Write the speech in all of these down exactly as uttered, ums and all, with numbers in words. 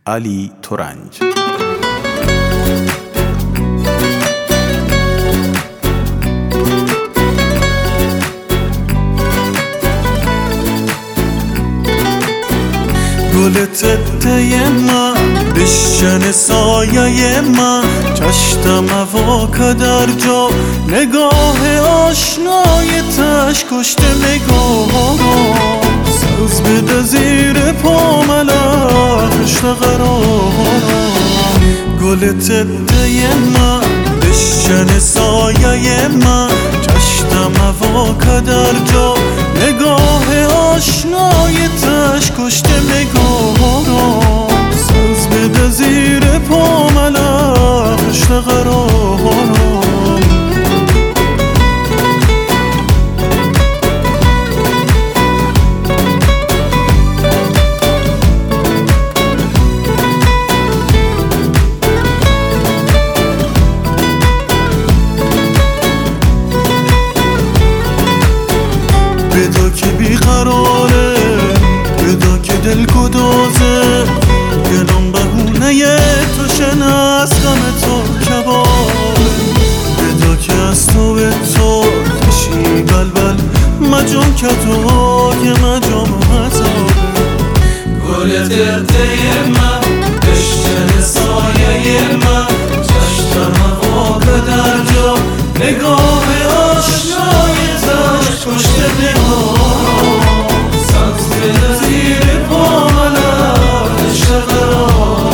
علی ترنج. گل تته من بشن سایه من، چشتم هوا در جا نگاه آشنای تش کشته نگاه سوز بده زیر پا ملخش قرار. گل تته من بشن سایه من، چشتم هوا در جا نگاه آشنای تش کشته نگاه سوز بده زیر پا ملخش قرار. بدا که بیقراره، بدا که دل گدازه، دلم بهونه تو شنه از غم تو کباره. بدا که از تو به تو کشی بلبل مجام کتو که مجام هزاره. گل ترته من بشن سایه من، چشتم هوا در جا نگاه آشنای تش کشته نگاه سبز بده زیر پا ملخش قرار.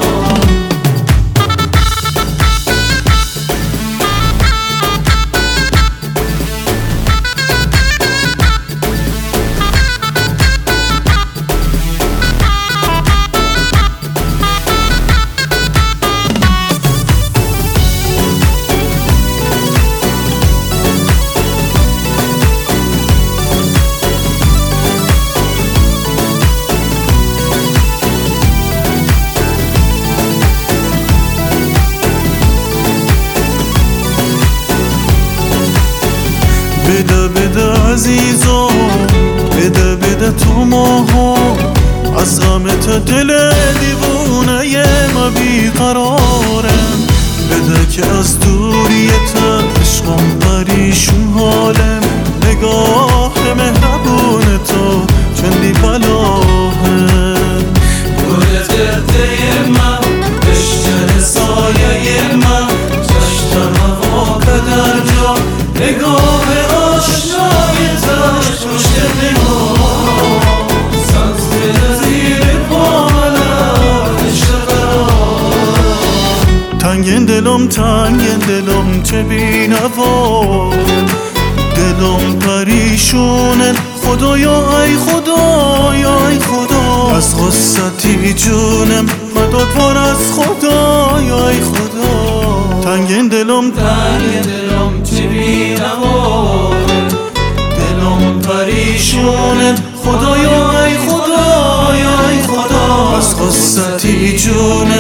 بده بده عزیزم، بده بده تو ماها، از غمت دل دیوونه ما بیقرارم. بده که از دوریت عشقم پریشون حالم، نگاه مهربون تو چندی بلاهم. گل ترته من بشن سایه من، چشتم هوا در جا نگاه آشنای تش کشته نگاه سبز بده زیر پا ملخش قرار. تنگ دلم تنگ دلم چه بی‌نوا، دلم پریشونه خدایا ای خدایا ای خدا، از غصتی جونم مددوار از خدایا ای خدا. تنگ دلم تنگ دلم چه بی‌نوا، دلم پریشونه خدایا ای خدایا ای خدا، از غصتی جونم